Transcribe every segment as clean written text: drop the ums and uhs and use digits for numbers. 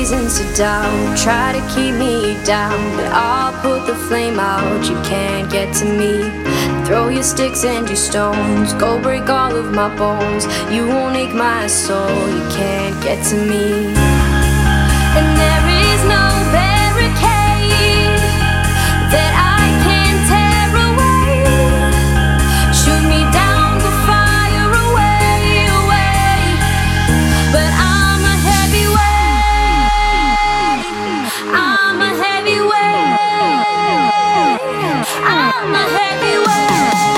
reasons to doubt, try to keep me down, but I'll put the flame out. You can't get to me. Throw your sticks and your stones, go break all of my bones. You won't ache my soul, you can't get to me. And there is no barricade that I can tear away. Shoot me down to fire away, away. But I'm a heavyweight, I'm a heavyweight, I'm a heavyweight.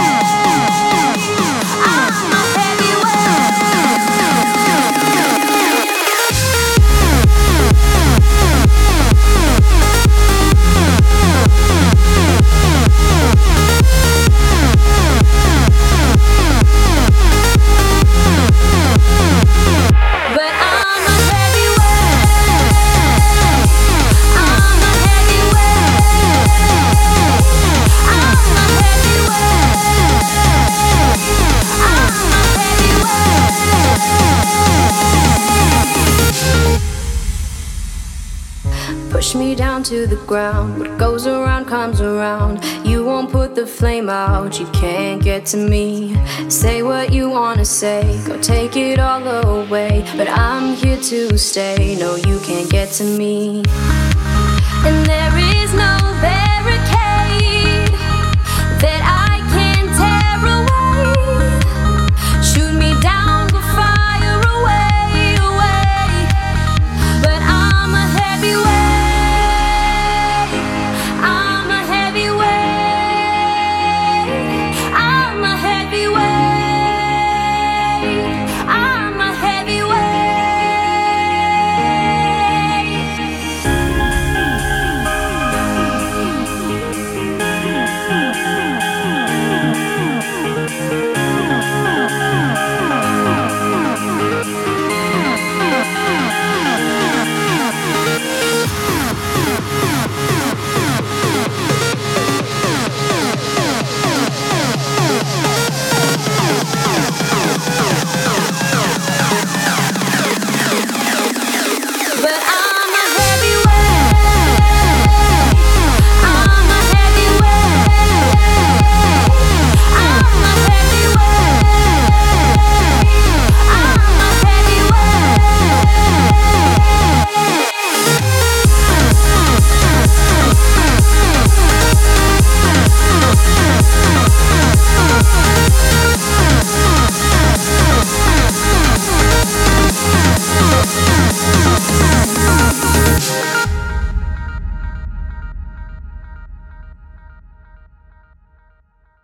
Push me down to the ground. What goes around comes around. You won't put the flame out, you can't get to me. Say what you wanna say, go take it all away, but I'm here to stay. No, you can't get to me. And there is no